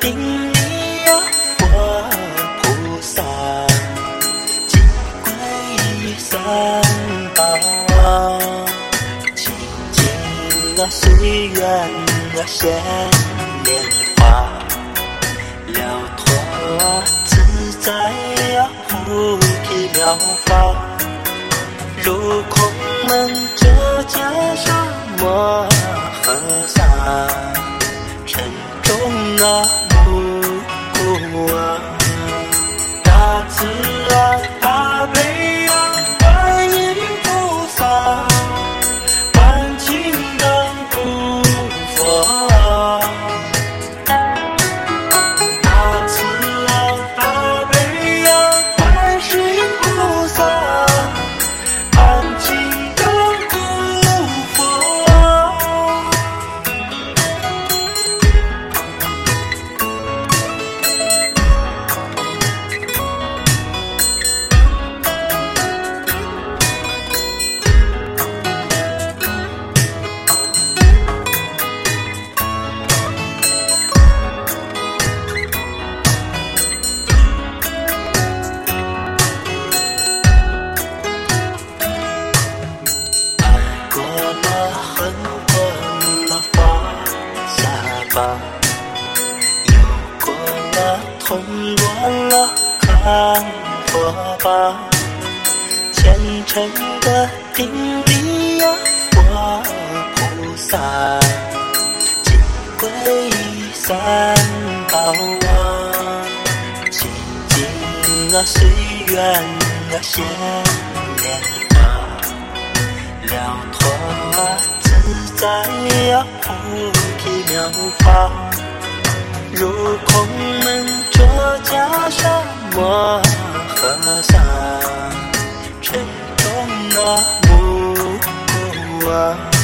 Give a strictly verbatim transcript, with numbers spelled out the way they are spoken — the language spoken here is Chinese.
定力呀，我菩萨金龟三宝，清净啊随缘啊现莲花，了脱啊自在啊菩提妙法，入空门这袈裟摩诃萨，沉重啊不啊，大慈啊大悲啊观音菩萨，万情灯古佛，大慈啊大悲啊观世音菩萨，安静的古佛。过了恨过了放下吧，有过了痛过了看破吧，虔诚的顶礼呀佛菩萨，金龟三宝啊，清净啊随缘啊现莲花，了脱啊自在啊菩提妙法，入空门这袈裟摩诃萨，沉重啊无啊。